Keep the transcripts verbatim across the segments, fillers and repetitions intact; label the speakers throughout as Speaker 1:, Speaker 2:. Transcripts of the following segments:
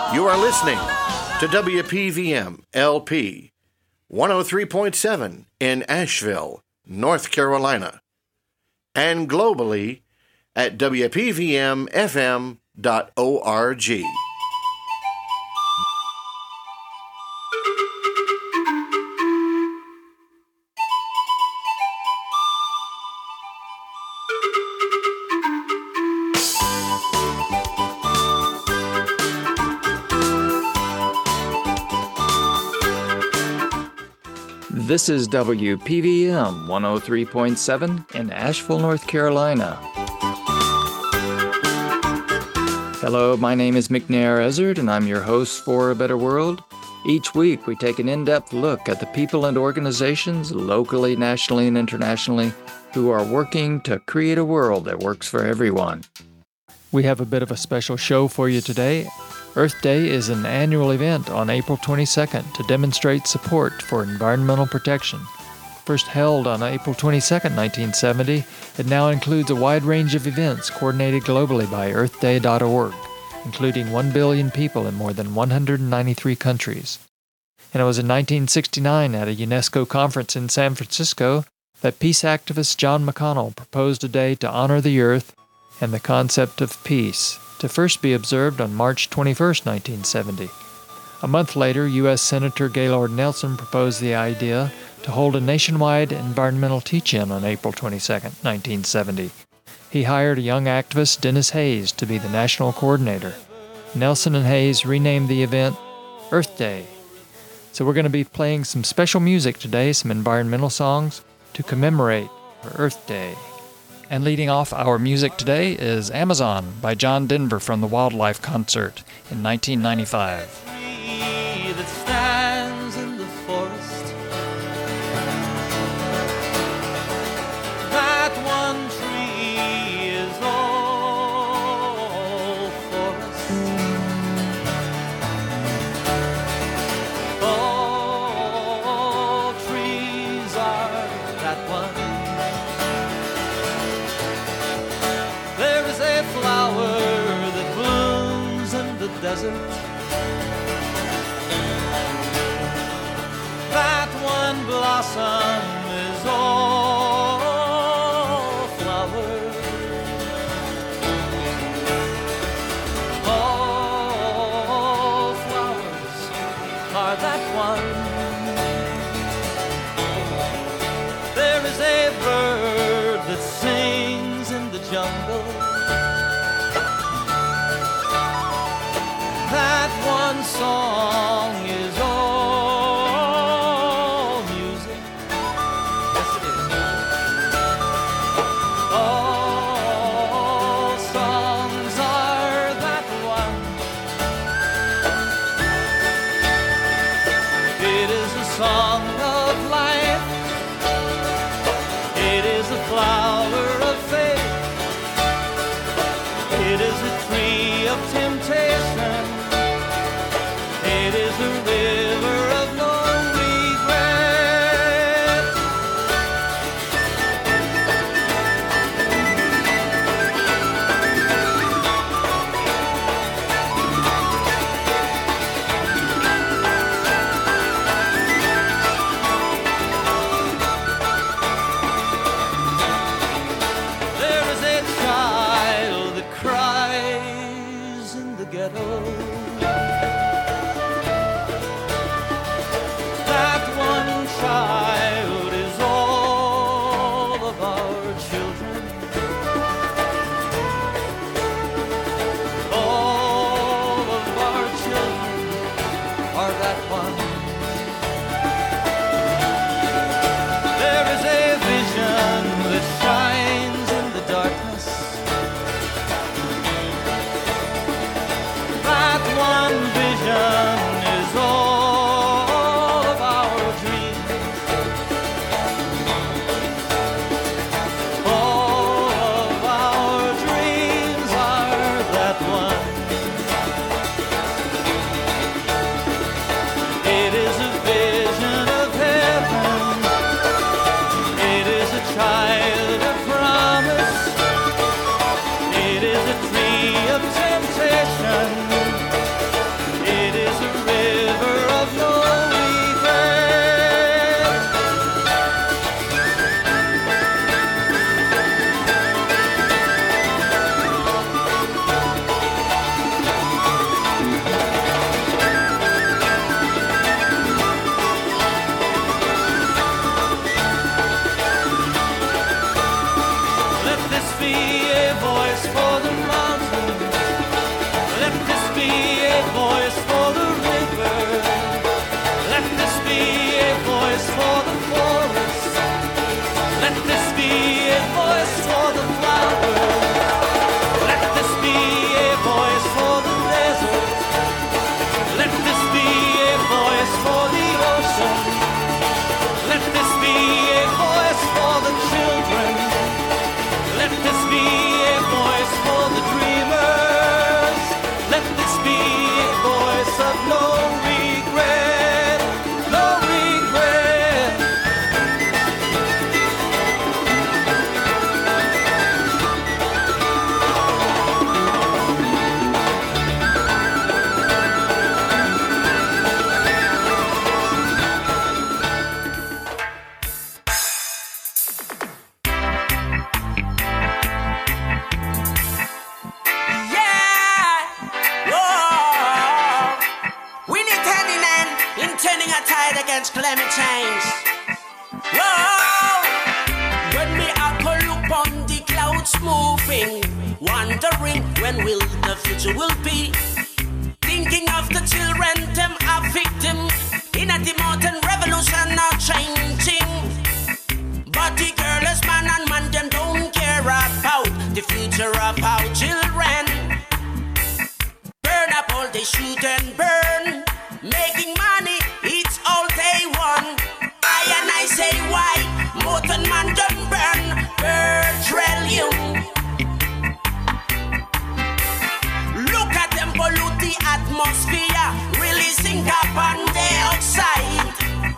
Speaker 1: You are listening to W P V M L P one oh three point seven in Asheville, North Carolina, and globally at W P V M F M dot org.
Speaker 2: This is W P V M one oh three point seven in Asheville, North Carolina. Hello, my name is McNair Ezzard, and I'm your host for A Better World. Each week, we take an in-depth look at the people and organizations, locally, nationally, and internationally, who are working to create a world that works for everyone. We have a bit of a special show for you today. Earth Day is an annual event on April twenty-second to demonstrate support for environmental protection. First held on April twenty-second, nineteen seventy, it now includes a wide range of events coordinated globally by earth day dot org, including one billion people in more than one hundred ninety-three countries. And it was in nineteen sixty-nine at a UNESCO conference in San Francisco that peace activist John McConnell proposed a day to honor the Earth and the concept of peace, to first be observed on March twenty-first, nineteen seventy. A month later, U S Senator Gaylord Nelson proposed the idea to hold a nationwide environmental teach-in on April twenty-second, nineteen seventy. He hired a young activist, Dennis Hayes, to be the national coordinator. Nelson and Hayes renamed the event Earth Day. So we're going to be playing some special music today, some environmental songs, to commemorate Earth Day. And leading off our music today is Amazon by John Denver from the Wildlife Concert in nineteen ninety-five.
Speaker 3: That stands in the forest, that one tree is all forest. All trees are that one. There is a flower that blooms in the desert. That one blossom is all flowers. All flowers are that one. There is a bird that sings in the jungle. That one song is all music. Yes, it is. All songs are that one. It is a song of life. It is a flower of faith. It is a tree of temptation. It is a river of no regret. There is a child that cries in the ghetto. Child is all of our children. All of our children are that one. There is a vision that shines in the darkness. That one vision voice for the river. Let this be a voice for the forest. Let this be a voice for the flowers. Let this be a voice for the desert. Let this be a voice for the ocean. Let this be a voice for the children. Let this be a voice for the dreamers. Let this be a voice of no regret, no regret.
Speaker 4: Against climate change. Whoa! When me I go look on the clouds moving, wondering when will the future will be. Thinking of the children, them are victim in a the modern revolution now changing. But the girls, man and man, them don't care about the future of our children. Burn up all they shoot and burn, making money. It's all they want. I and I say why Mountain man don't burn petroleum. Look at them pollute the atmosphere, releasing carbon dioxide.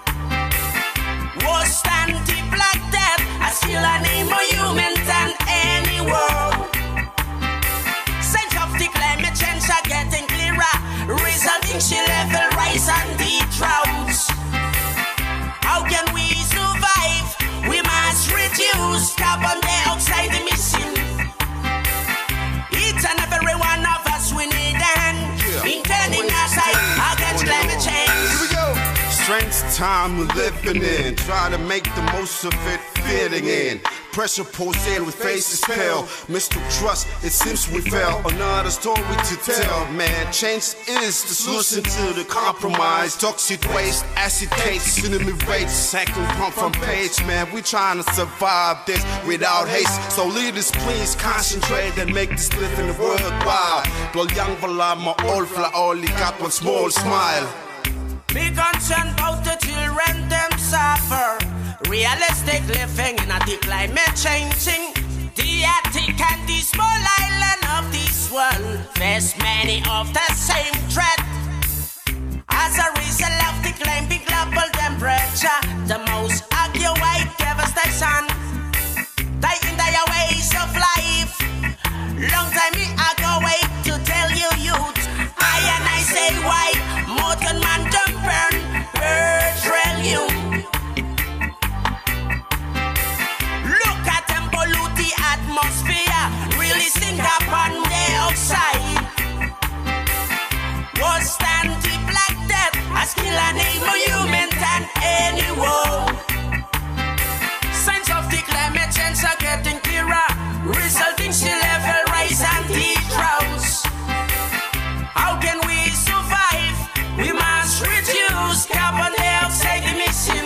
Speaker 4: Was stand the black death, I still a name more human than any world. Signs of the climate change are getting clearer, resulting sea level rise and the droughts. How can we survive? We must reduce carbon dioxide emission. Each and every one of us we need and yeah. In turning our side against climate change.
Speaker 5: Here we go. Strange time we're living in. Try to make the most of it fitting in. Pressure pulls in with faces pale. Mistook trust, it seems we fell. Another story to tell, man. Change is the solution to the compromise. Toxic waste, acetates, enemy rates. Second pump from page, man. We trying to survive this without haste. So leaders, please concentrate and make this living worthwhile. Blow young vala, my old fly, only got one small smile.
Speaker 4: Be concerned about the children, them suffer. Realistic living in a deep climate changing. The Arctic and the small island of this world face many of the same threat. As a result of the climbing global temperature, the most accurate devastation. Die in their ways of life. Long time me I go wait to tell you youth. I and I say why modern man don't burn petroleum. Look at them pollute the atmosphere, releasing carbon dioxide. Was stand the black death, as kill an more human than anyone. Signs of the climate change are getting clearer, resulting sea level rise and the droughts. How can we survive? We must reduce carbon dioxide emission.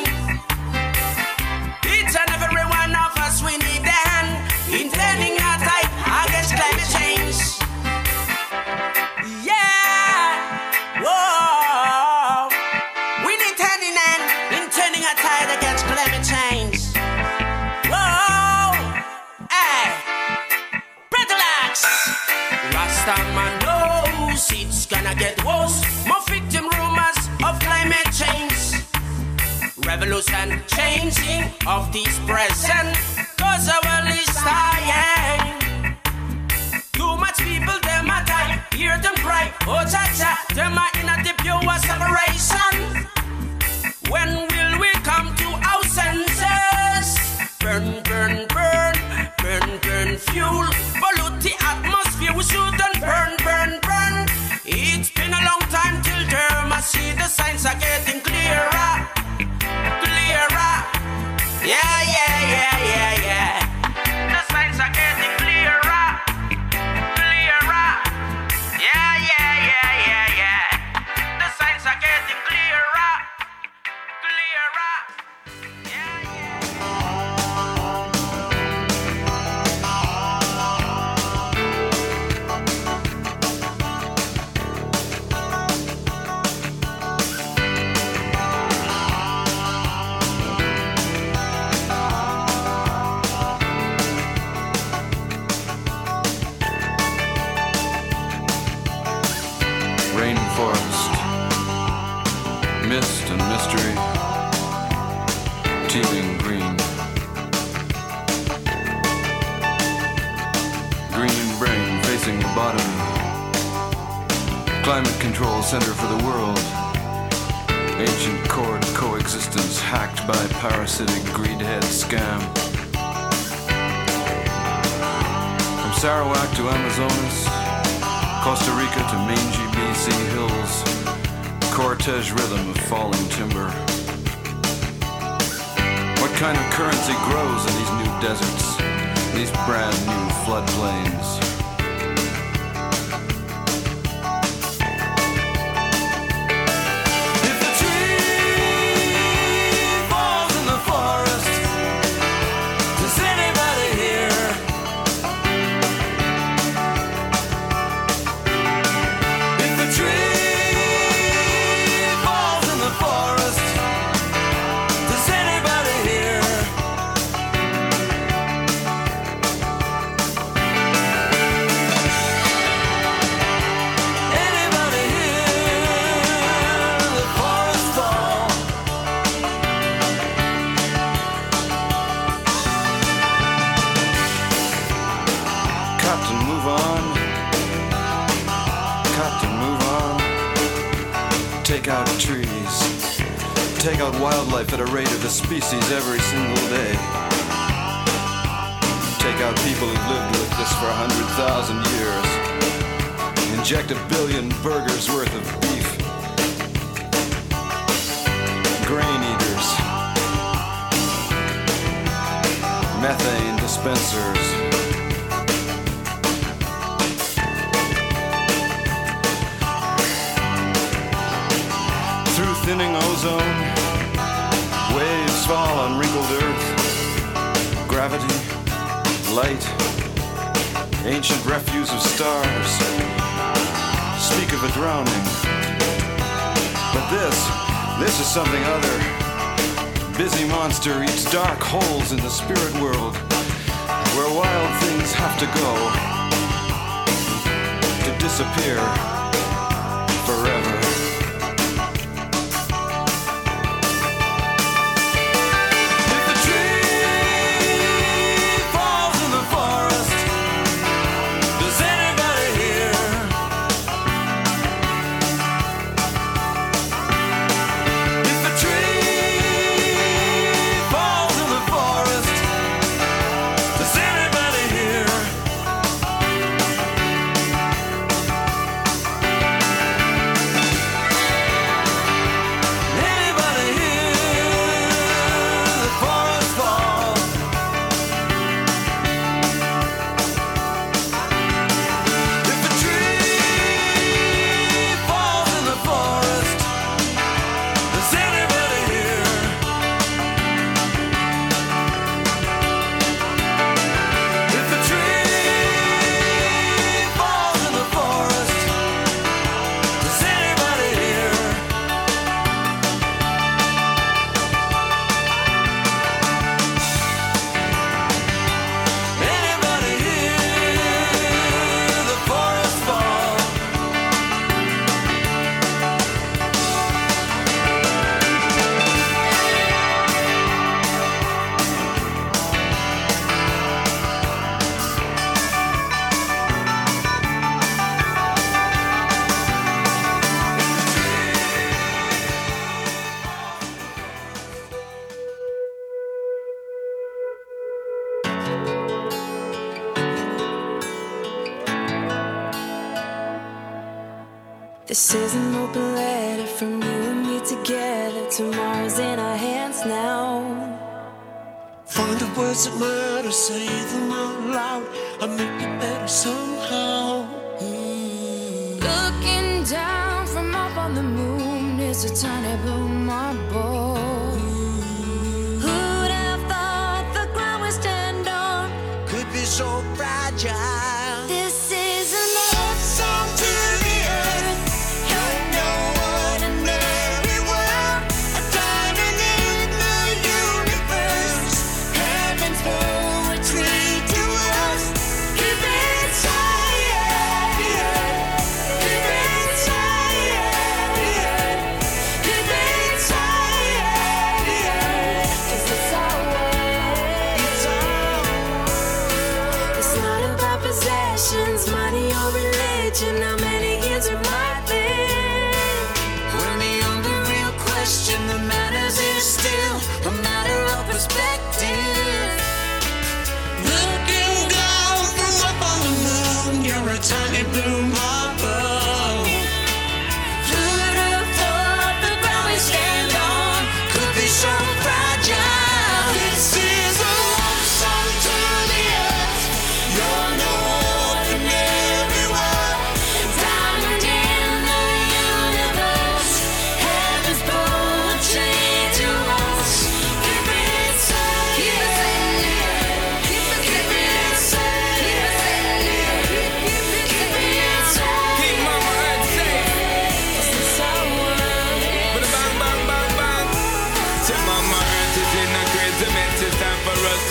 Speaker 4: Each and every one of us we need a hand in turning our tide against climate change. Yeah, whoa. We need hand in hand in turning our tide against climate change. Whoa, hey, Pretalax. Rastaman knows it's gonna get worse. More victim rumors of climate change. Revolution changing of this present, cause our list dying. Too much people, them a die, hear them cry. Oh cha cha, them are in a the pure separation. When will we come to our senses? Burn, burn, burn, burn, burn fuel. Pollute the atmosphere, we shouldn't burn, burn, burn. It's been a long time till term, I see the signs are getting clearer. Clearer. Yeah, yeah, yeah, yeah, yeah. The signs are getting clearer. Clearer. Yeah, yeah, yeah, yeah, yeah.
Speaker 6: rainforest, mist and mystery, teeming green. Green brain facing the bottom. Climate control center for the world. Ancient cord coexistence hacked by parasitic greedhead scam. From Sarawak to Amazonas, Costa Rica to mangy B C hills, cortege rhythm of falling timber. What kind of currency grows in these new deserts, these brand new floodplains? Take out wildlife at a rate of a species every single day. Take out people who've lived with this for a hundred thousand years. Inject a billion burgers worth of beef. Grain eaters. Methane dispensers. Through thinning ozone, waves fall on wrinkled earth. Gravity, light, ancient refuse of stars. Speak of a drowning. But this, this is something other. Busy monster eats dark holes in the spirit world, where wild things have to go to disappear forever.
Speaker 7: This is an open letter from you and me together. Tomorrow's in our hands now.
Speaker 3: Find the words that matter, say them out loud. I'll make it better somehow. Mm.
Speaker 7: Looking down from up on the moon is a tiny blue marble. Mm. Who'd have thought the ground we stand on
Speaker 3: could be so fragile?
Speaker 7: This is a love song to the earth. You're no ordinary world, a diamond in the universe. Heaven's poetry to us. Keep it higher, keep it higher.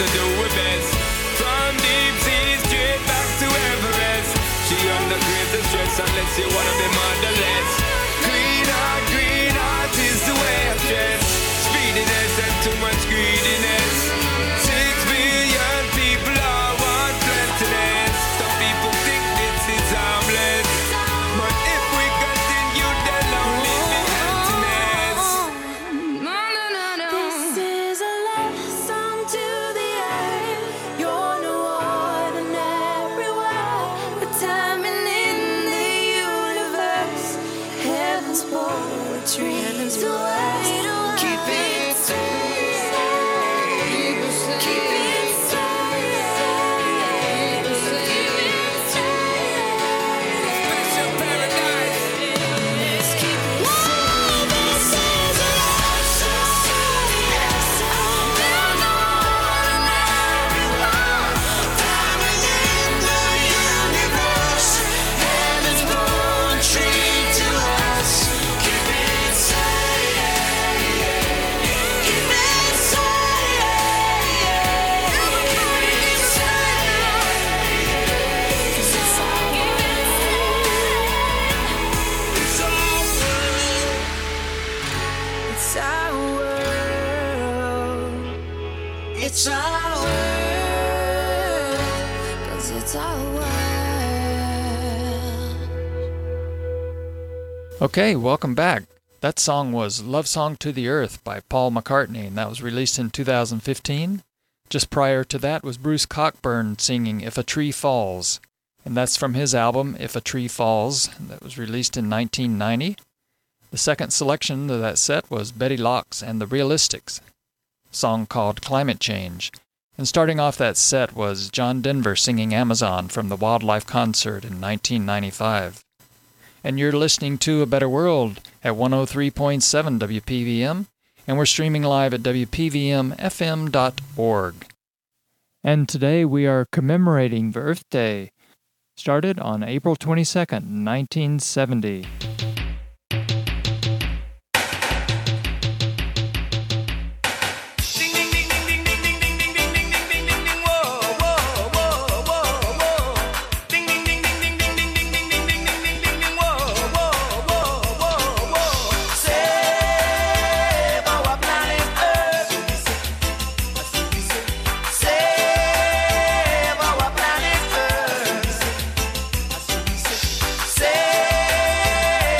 Speaker 8: to do her best. From deep seas straight back to Everest. She under greater stress unless you wanna be motherless. Green heart, green heart is the way I dress. Speediness and too much greediness. Six billion people all want plentiness. Some people think this is harmless, but if we continue, they'll only be emptiness.
Speaker 7: This is a love song to the earth. You're no ordinary world. We're timing in the universe. Heaven's poetry to us. Keep it safe. Keep it safe. Keep it safe.
Speaker 8: Special paradise.
Speaker 7: Keep it safe. This is a love song to the earth. We're no ordinary world. Timing in the universe. Heaven's poetry to us. Keep it safe. Keep it safe. Keep it safe. 'Cause it's our world. It's our world. It's our world. 'Cause it's our world.
Speaker 2: Okay, welcome back. That song was Love Song to the Earth by Paul McCartney, and that was released in two thousand fifteen. Just prior to that was Bruce Cockburn singing If a Tree Falls, and that's from his album If a Tree Falls, that was released in nineteen ninety. The second selection of that set was Betty Locks and the Realistics, a song called Climate Change. And starting off that set was John Denver singing Amazon from the Wildlife Concert in nineteen ninety-five. And you're listening to A Better World at one oh three point seven W P V M, and we're streaming live at W P V M F M dot org. And today we are commemorating Earth Day, started on April twenty-second, nineteen seventy.
Speaker 4: Save our planet Earth. Save our planet Earth. Save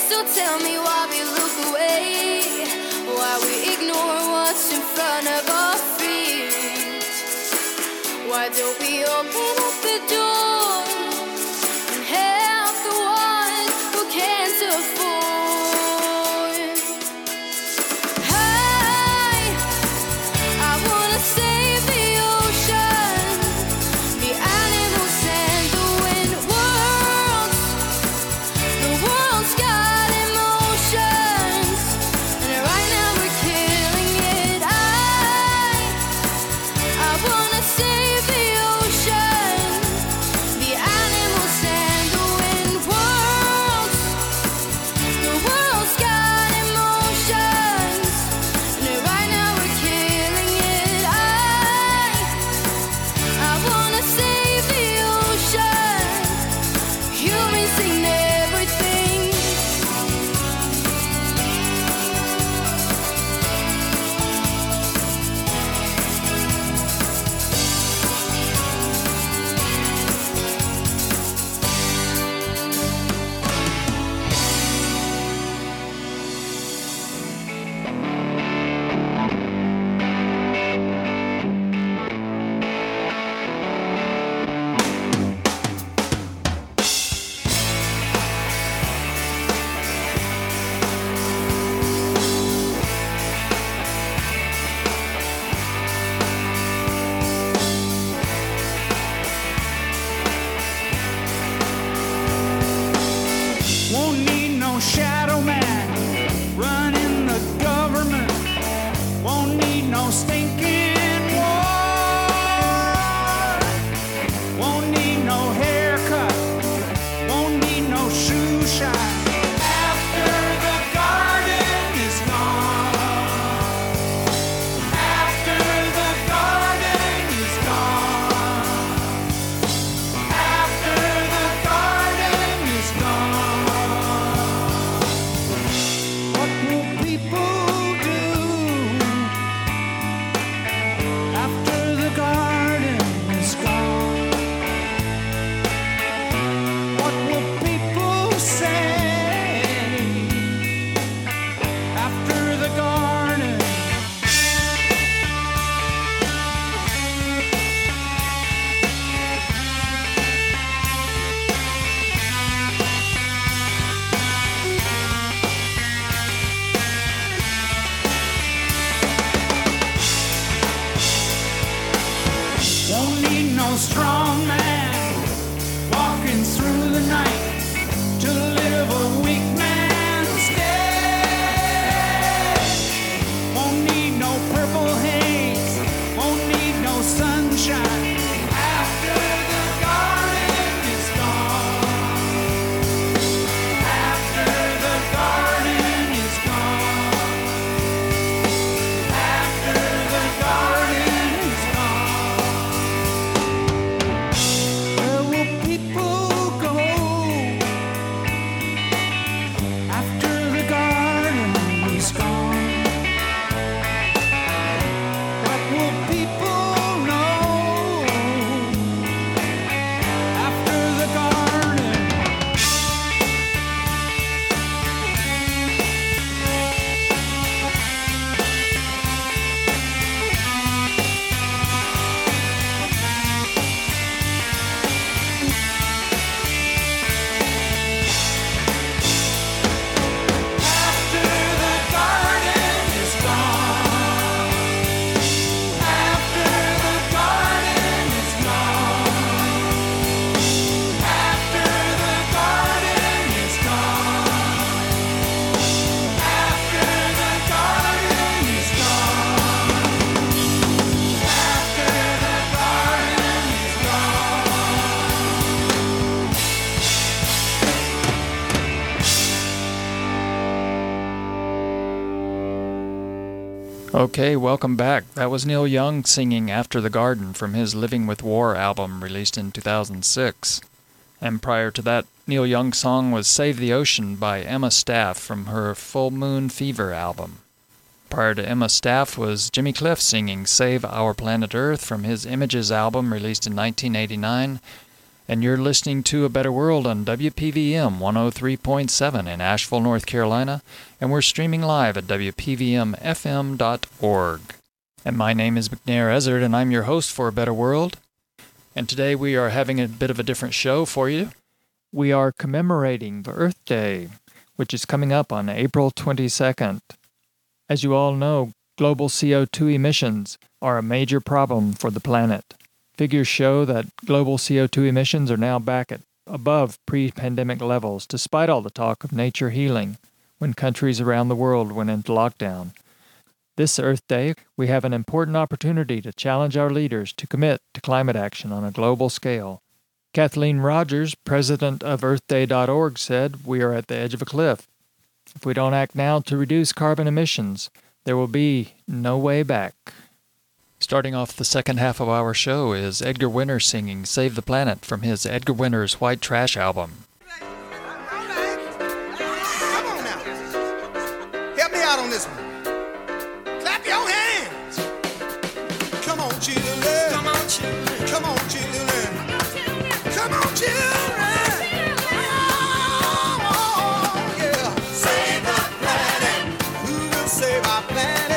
Speaker 9: So tell me why we look away, why we ignore what's in front of our feet. Why don't we open up the door and help the ones who can't afford? Hey, I wanna save the ocean, the animals and the wind. Worlds, the world's got emotions, and right now we're killing it. I, I wanna save the ocean, the animals and the wind. Worlds, the world's got emotions, and right now we're killing it. I, I wanna save the ocean. Humans in everything.
Speaker 10: Won't need no shadow man running the government. Won't need no stinking war. Won't need no haircut. Won't need no shoe shine. After the garden is gone. After the garden is gone. After the garden is gone. What will people do after the garden is gone? What will people say after the garden? Won't need no strong man walking through the night to live a weak man's day. Won't need no purple haze. Won't need no sunshine. After the garden is gone. After the garden is gone. After the garden is gone. Where will people go after the garden is gone? What will people know after the garden? After the garden is gone. After the garden is gone. After the garden is gone. After the garden is gone. After the garden is
Speaker 2: Okay, welcome back. That was Neil Young singing After the Garden from his Living with War album released in two thousand six. And prior to that, Neil Young's song was Save the Ocean by Emma Staff from her Full Moon Fever album. Prior to Emma Staff was Jimmy Cliff singing Save Our Planet Earth from his Images album released in nineteen eighty-nine. and you're listening to A Better World on W P V M one oh three point seven in Asheville, North Carolina, and we're streaming live at W P V M F M dot org. And my name is McNair Ezzard, and I'm your host for A Better World. And today we are having a bit of a different show for you. We are commemorating the Earth Day, which is coming up on April twenty-second. As you all know, global C O two emissions are a major problem for the planet. Figures show that global C O two emissions are now back at above pre-pandemic levels, despite all the talk of nature healing when countries around the world went into lockdown. This Earth Day, we have an important opportunity to challenge our leaders to commit to climate action on a global scale. Kathleen Rogers, president of Earth Day dot org, said, "We are at the edge of a cliff. If we don't act now to reduce carbon emissions, there will be no way back." Starting off the second half of our show is Edgar Winter singing Save the Planet from his Edgar Winter's White Trash album.
Speaker 5: Come on now. Help me out on this one. Clap your hands. Come on, children. Come on, children. Come on, children. Come on, children. Oh, yeah. Save the planet. Who will save our planet?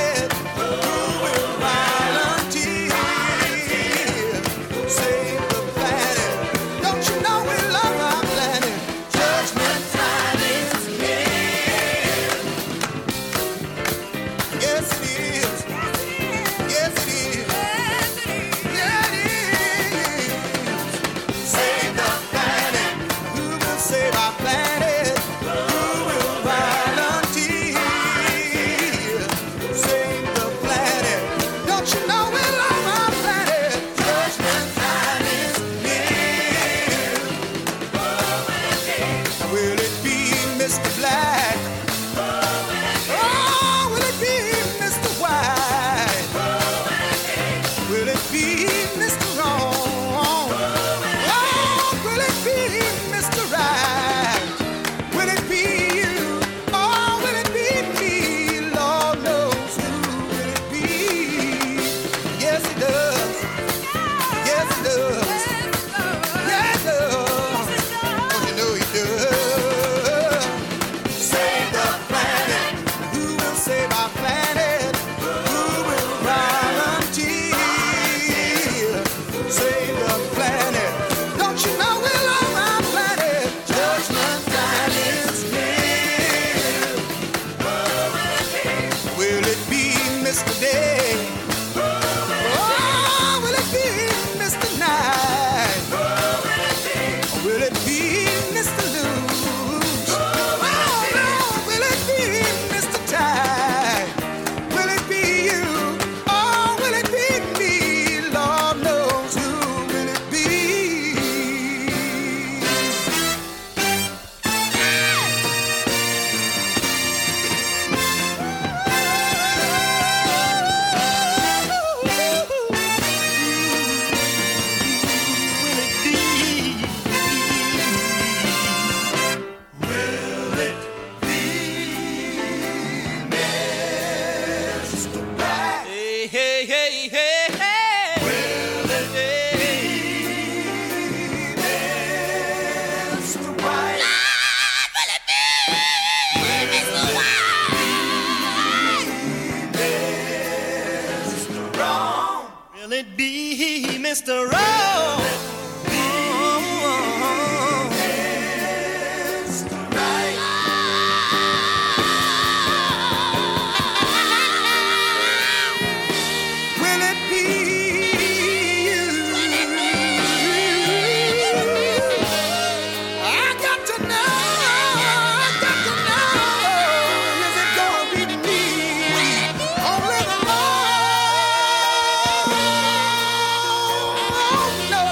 Speaker 5: No.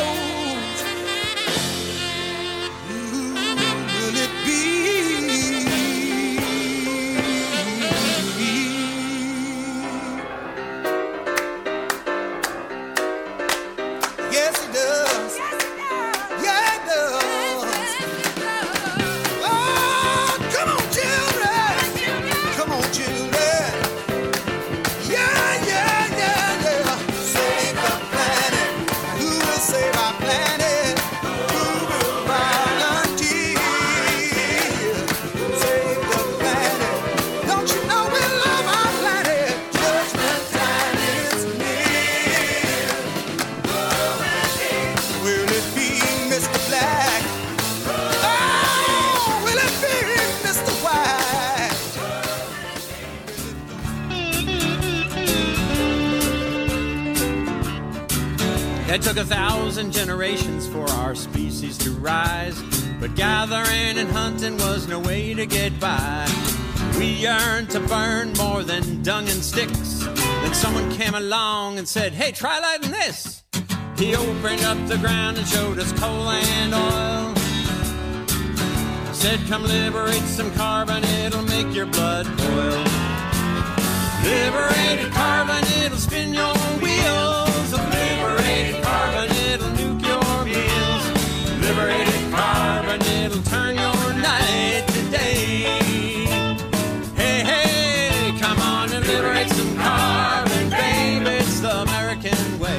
Speaker 11: It took a thousand generations for our species to rise, but gathering and hunting was no way to get by. We yearned to burn more than dung and sticks. Then someone came along and said, hey, try lighting this. He opened up the ground and showed us coal and oil. Said, come liberate some carbon, it'll make your blood boil. Liberated carbon, it'll spin your wheels. Liberated carbon, it'll nuke your meals. Liberated carbon, it'll turn your night to day. Hey, hey, come on and liberate some carbon, babe, it's the American way.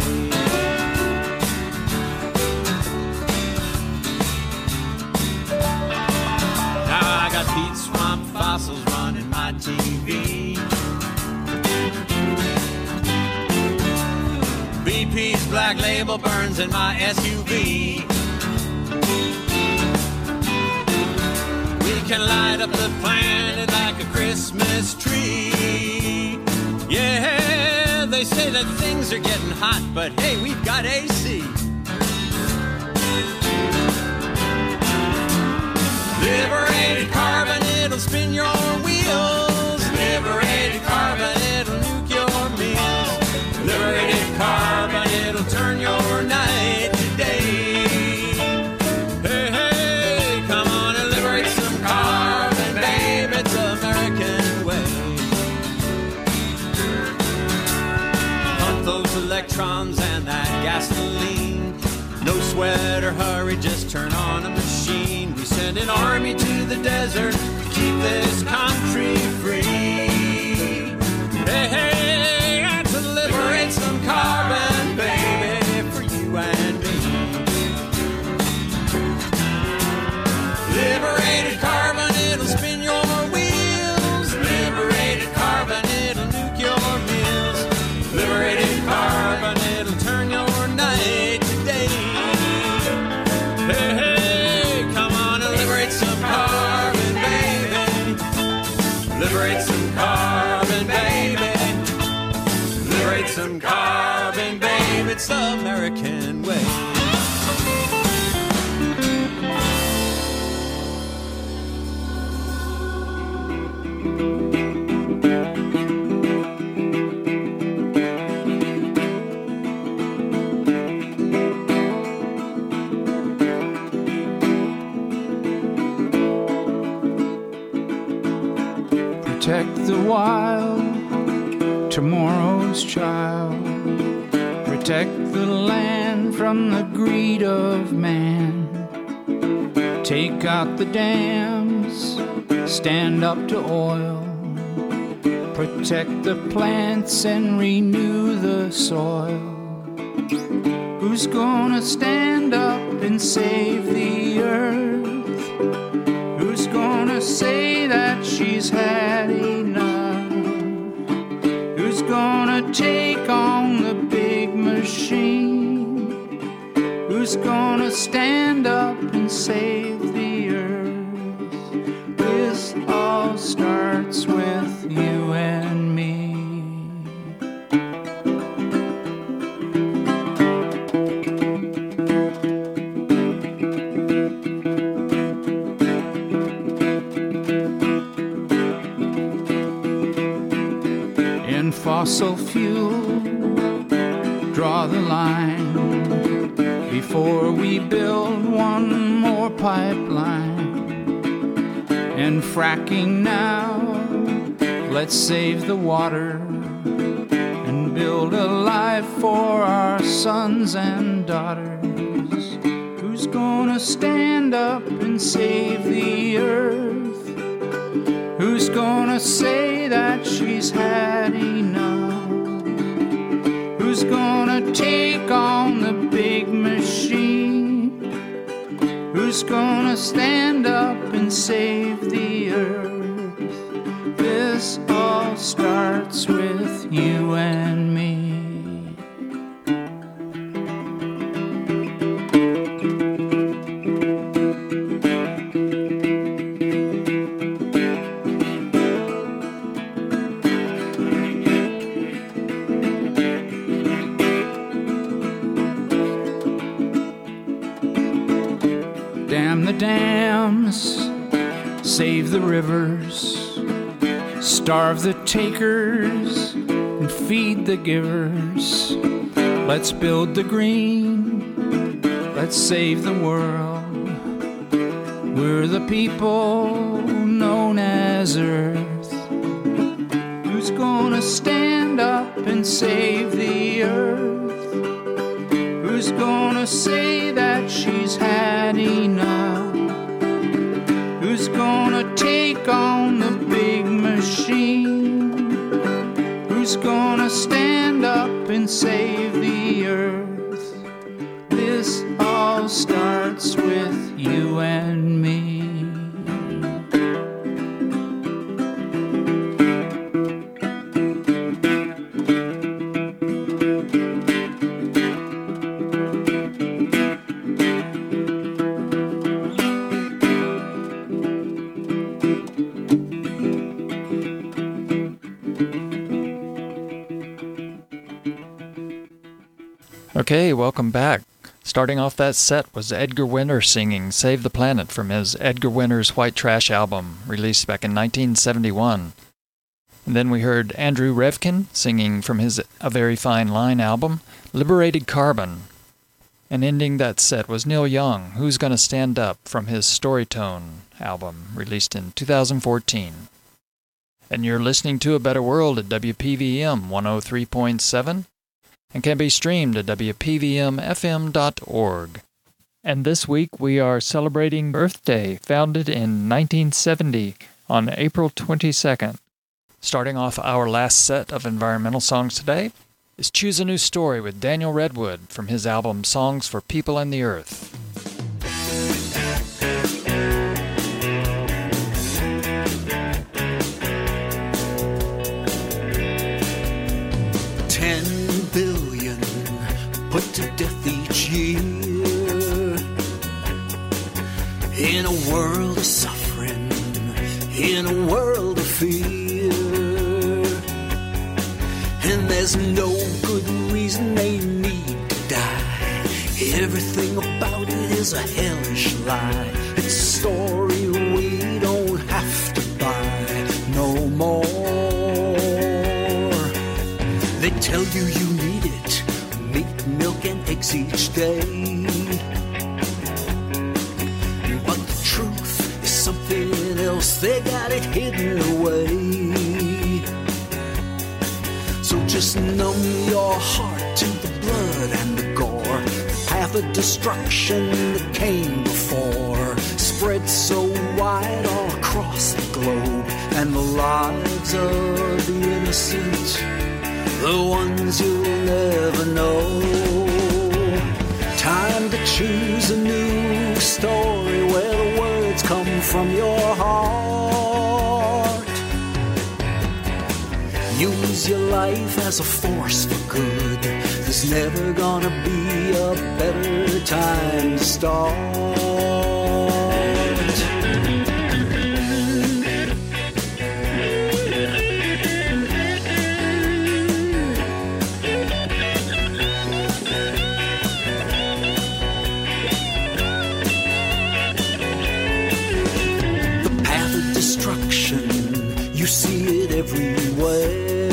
Speaker 11: Now I got peat swamp fossils running my T V. B P's Black Label burns in my S U V. We can light up the planet like a Christmas tree. Yeah, they say that things are getting hot, but hey, we've got A C. Liberated carbon, it'll spin your wheels. Liberated carbon, it'll nuke your meals. Liberated carbon, it'll turn your night to day. Hey, hey, come on and liberate some carbon, babe, it's American way. Hunt those electrons and that gasoline. No sweat or hurry, just turn on a machine. We send an army to the desert to keep this country free. Hey, hey, and to liberate some carbon, baby, for you and me. Liberated carbon, it'll spin your wheels. Liberated carbon, it'll nuke your meals. Liberated carbon, it'll turn your night to day. Hey, hey, come on and liberate some carbon, baby. Liberate some carbon, baby. Liberate some carbon, babe, it's the American way.
Speaker 10: Protect the wild, tomorrow's child. Protect the land from the greed of man. Take out the dams, stand up to oil. Protect the plants and renew the soil. Who's gonna stand up and save the earth? Who's gonna say that she's had enough? Who's gonna take on the big machine? Who's gonna stand up and save the earth? This all starts with you and me. Fossil fuel, draw the line before we build one more pipeline. And fracking now, let's save the water and build a life for our sons and daughters. Who's gonna stand up and save the earth? Who's gonna say that she's had enough? Who's gonna take on the big machine? Who's gonna stand up and save the earth? This all starts with you and me. save the rivers, starve the takers, and feed the givers. Let's build the green, let's save the world. We're the people known as Earth. Who's gonna stand up and save the earth? Who's gonna say that she's had enough? Who's gonna take on the big machine? Who's gonna stand up and save the earth? This all starts with you and me.
Speaker 2: Okay, welcome back. Starting off that set was Edgar Winter singing Save the Planet from his Edgar Winter's White Trash album, released back in nineteen seventy-one. And then we heard Andrew Revkin singing from his A Very Fine Line album, Liberated Carbon. And ending that set was Neil Young, Who's Gonna Stand Up from his Storytone album, released in two thousand fourteen. And you're listening to A Better World at W P V M one oh three point seven. And can be streamed at W P V M F M dot org. And this week we are celebrating Earth Day, founded in nineteen seventy on April twenty-second. Starting off our last set of environmental songs today is Choose a New Story with Daniel Redwood from his album Songs for People and the Earth.
Speaker 12: Ten billion put to death each year in a world of suffering, in a world of fear. And there's no good reason they need to die. Everything about it is a hellish lie. It's a story we don't have to buy no more. They tell you you need it, meat, milk, and eggs each day. But the truth is something else, they got it hidden away. So just numb your heart to the blood and the gore, the path of destruction that came before, spread so wide all across the globe, and the lives of the innocent, the ones you'll never know. Time to choose a new story where the words come from your heart. Use your life as a force for good. There's never gonna be a better time to start. You see it everywhere.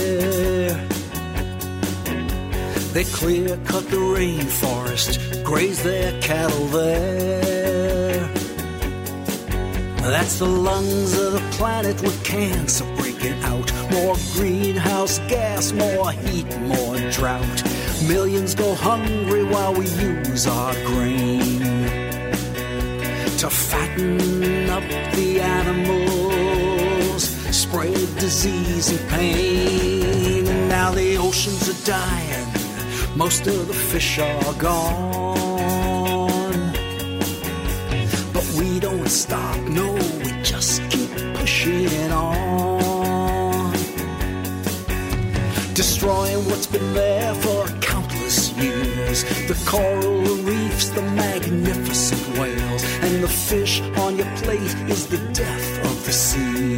Speaker 12: They clear cut the rainforest, graze their cattle there. That's the lungs of the planet with cancer breaking out. More greenhouse gas, more heat, more drought. Millions go hungry while we use our grain to fatten up the animals, spread disease and pain. And now the oceans are dying, most of the fish are gone. But we don't stop, no, we just keep pushing on, destroying what's been there for countless years. The coral reefs, the magnificent whales, and the fish on your plate is the death of the sea.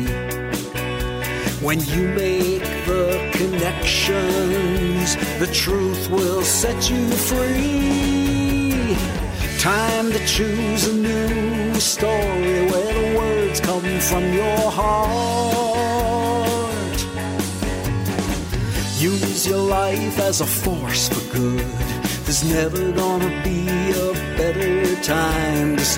Speaker 12: When you make the connections, the truth will set you free. Time to choose a new story where the words come come from your heart. Use your life as a force for good. There's never gonna be a better time to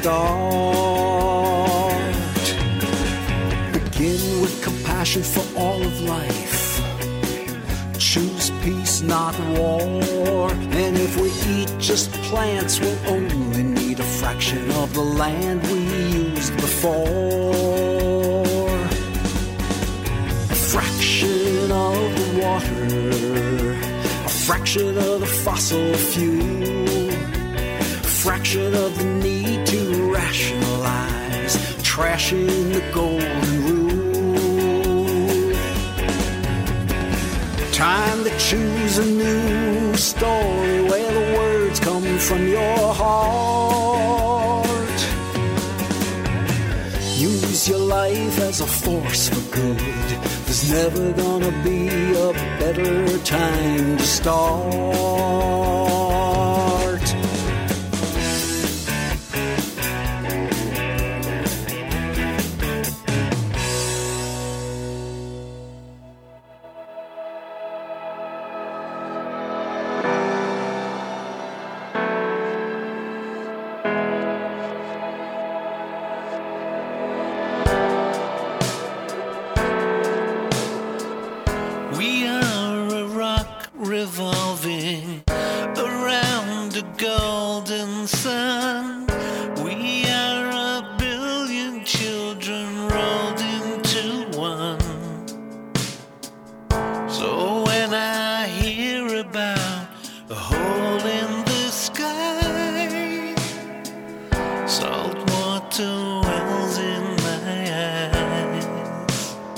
Speaker 12: start. Begin with compassion for all of life. Choose peace, not war. And if we eat just plants, we'll only need a fraction of the land we used before. A fraction of the water, a fraction of the fossil fuel, a fraction of the need to rationalize, trashing the golden rule. Time to choose a new story where the words come from your heart. Use your life as a force for good. There's never gonna be a better time to start.
Speaker 3: We are a rock revolving around a golden sun. We are a billion children rolled into one. So when I hear about a hole in the sky, salt water wells in my eyes.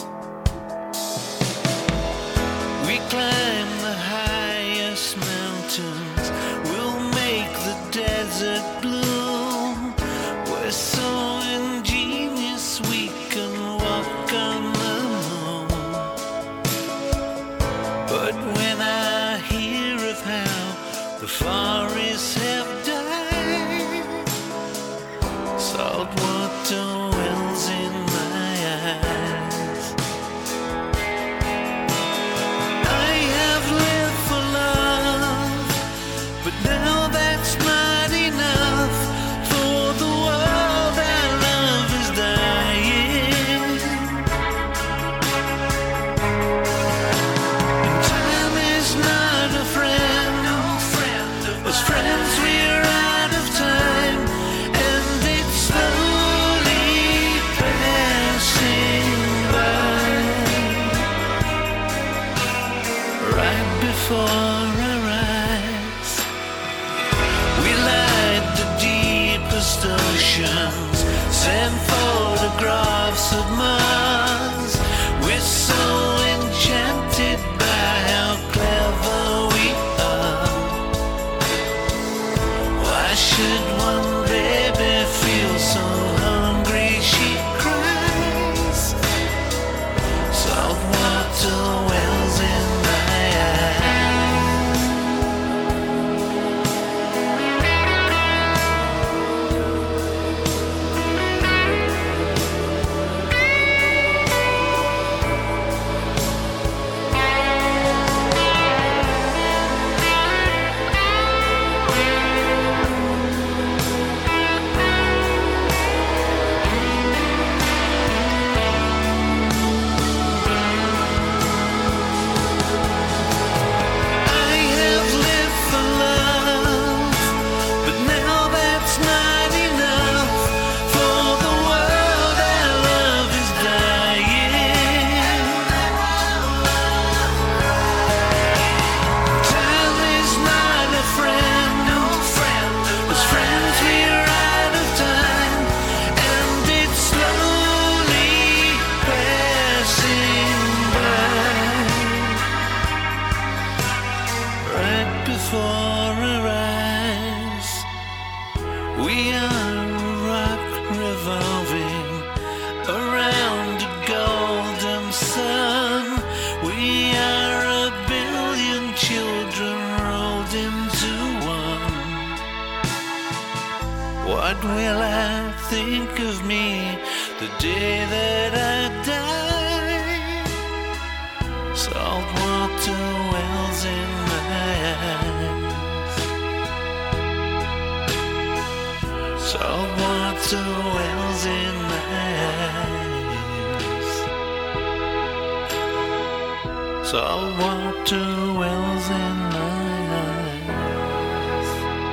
Speaker 3: We climb the highest mountains, we'll make the desert bloom. We're so ingenious we can walk on the moon. But when I hear of how the forests have died, salt water wells in my eyes. I have lived for love, but now that's not enough. For the world I love is dying. And time is not a friend. As friends we're out of time, and it's slowly passing by. Right before our eyes, we light the deepest oceans, send photographs of Mars. We're so enchanted by how clever we are. Why should one baby feel so hungry she cries? Salt water wells in my eyes. I have lived for love, but now that's not enough. For the world I love is dying. Time is not a friend. As friends we're out of time, and it's slowly passing by. Right before our eyes, we are a rock revolving around a golden sun. We are a billion children rolled into one. What will I think of me the day
Speaker 13: that I die. Salt water wells in my eyes. Salt water wells in my eyes. Salt water wells in my eyes.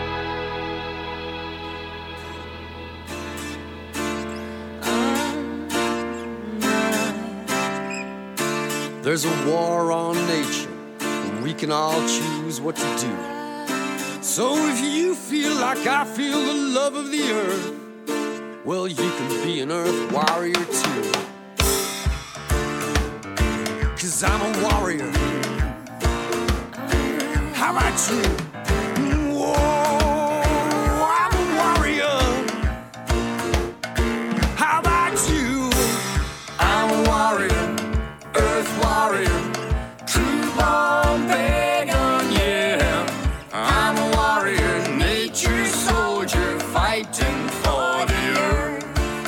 Speaker 14: There's a war on nature, and we can all choose what to do. So if you feel like I feel the love of the earth, well, you can be an earth warrior too. 'Cause I'm a warrior. How about you? Whoa, I'm a warrior. How about you? I'm a warrior, earth warrior, true born pagan, yeah. I'm a warrior, nature soldier, fighting for the earth.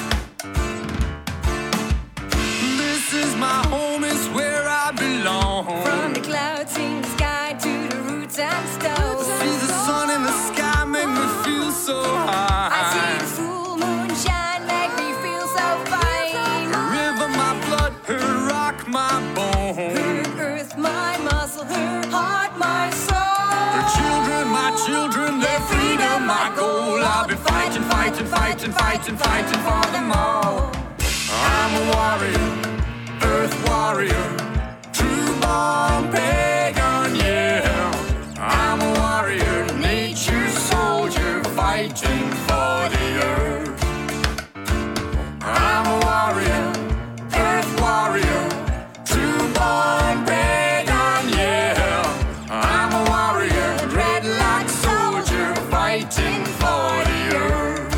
Speaker 14: This is my home, it's where I belong.
Speaker 9: From the clouds in the sky to the roots and stones.
Speaker 14: See the sun in the sky make me feel so high.
Speaker 9: I see the full moon shine, make me feel so fine.
Speaker 14: Her river, my blood, her rock, my bone.
Speaker 9: Her earth, my muscle, her heart, my soul.
Speaker 14: Her children, my children, their freedom, my goal. I'll be fighting, fighting, fighting, fighting, fighting for them all. I'm a warrior, earth warrior, true born pagan, yeah. I'm a warrior, nature soldier, fighting for the earth. I'm a warrior, earth warrior, true born pagan, yeah. I'm a warrior, dreadlock soldier, fighting for the earth.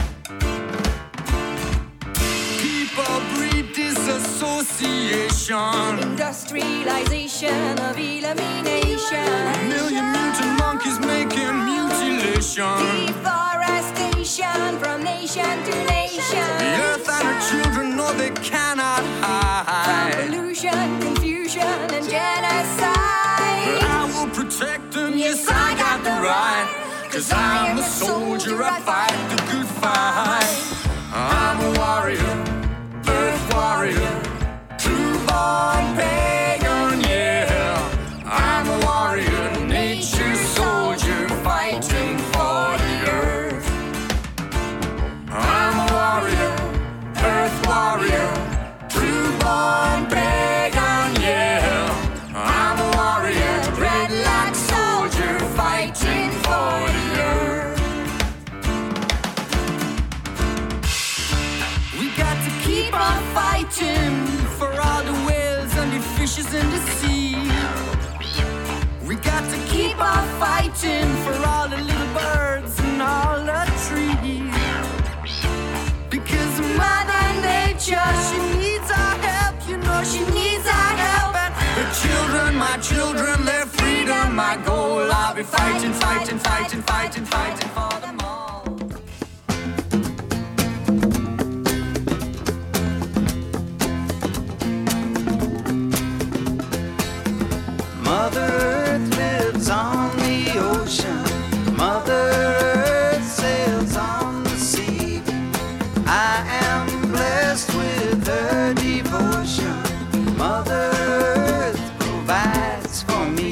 Speaker 14: People breed disassociation.
Speaker 9: Industrialization of elimination.
Speaker 14: A million mutant monkeys making mutilation.
Speaker 9: Deforestation from nation to nation.
Speaker 14: The earth and her children know they cannot
Speaker 9: From
Speaker 14: hide.
Speaker 9: pollution, confusion, and genocide.
Speaker 14: But I will protect them, yes, I got the right. 'Cause I'm a soldier, I fight the good fight. I'm a warrior, earth warrior, true born pagan, yeah. I'm a warrior, nature soldier, fighting for the earth. I'm a warrior, earth warrior, true born pagan, yeah. I'm a warrior, dreadlock soldier, fighting for the earth. We got to keep on fighting for all the whales and the fishes in the sea. We got to keep on fighting for all the little birds and all the trees. Because Mother Nature, she needs our help, you know she needs our help. And her children, my children, their freedom, my goal. I'll be fighting, fighting, fighting, fighting, fighting for them all.
Speaker 15: Mother Earth lives on the ocean. Mother Earth sails on the sea. I am blessed with her devotion. Mother Earth provides for me.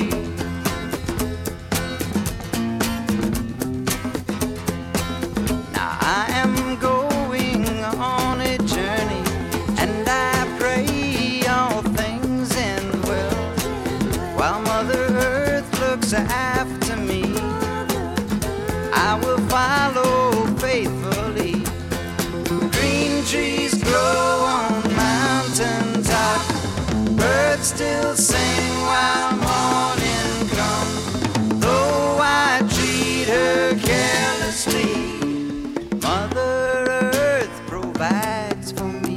Speaker 15: Now I am going on a journey, and I pray all things end well. While Mother Earth looks after me, I will follow faithfully. Green trees grow on mountain top. Birds still sing while morning comes. Though I treat her carelessly, Mother Earth provides for me.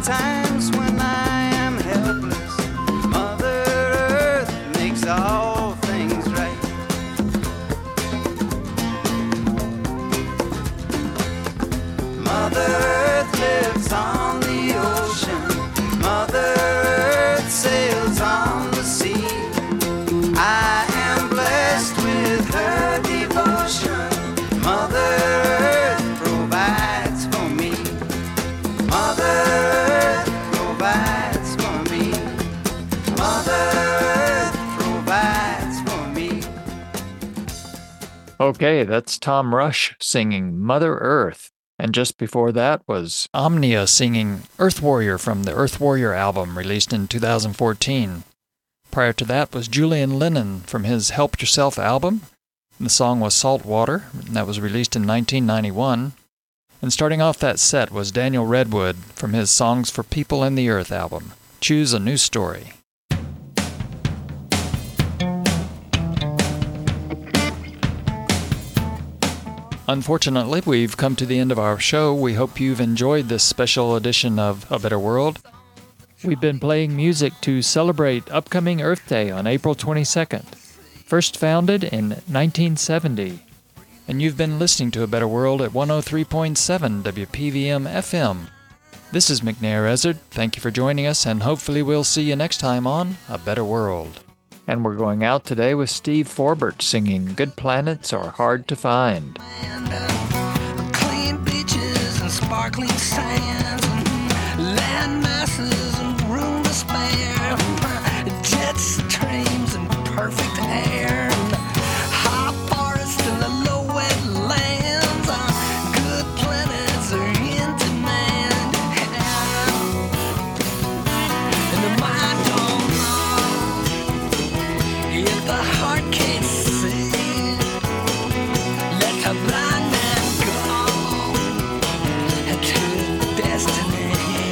Speaker 15: times when I am helpless, Mother Earth makes all things right. Mother Earth lives on the ocean, Mother Earth sails on the sea. I am blessed with her devotion, Mother Earth provides for me. Mother Earth provides for me. Mother Earth provides for me.
Speaker 2: Okay, that's Tom Rush singing Mother Earth. And just before that was Omnia singing Earth Warrior from the Earth Warrior album released in two thousand fourteen. Prior to that was Julian Lennon from his Help Yourself album. The song was Salt Water, and that was released in nineteen ninety-one. And starting off that set was Daniel Redwood from his Songs for People in the Earth album, Choose a New Story. Unfortunately, we've come to the end of our show. We hope you've enjoyed this special edition of A Better World. We've been playing music to celebrate upcoming Earth Day on April twenty-second, first founded in nineteen seventy. And you've been listening to A Better World at one oh three point seven W P V M F M. This is McNair Ezzard. Thank you for joining us, and hopefully we'll see you next time on A Better World. And we're going out today with Steve Forbert singing Good Planets Are Hard to Find.
Speaker 7: Clean beaches and sparkling sands, and land masses and room to spare, jet streams and perfect air, high forests and the low wetlands. Good planets are in demand, and the mind don't know if the heart can't see. Let the blind man go to destiny.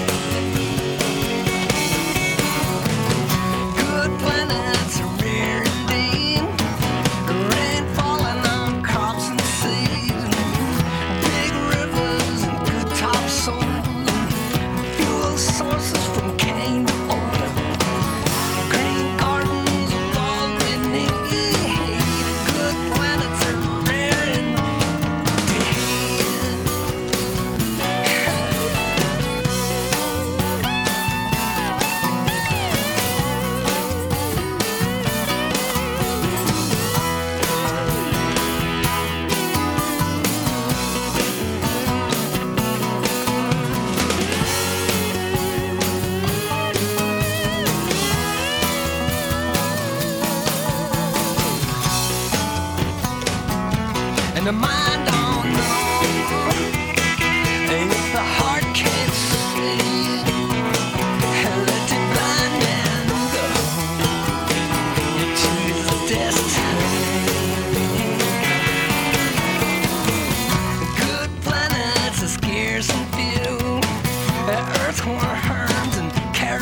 Speaker 7: Good planets are rare indeed. Rain falling on crops and seeds. Big rivers and good topsoil. Fuel sources from cane to oil. Green gardens are all we need. Good planets are rare indeed. And the mind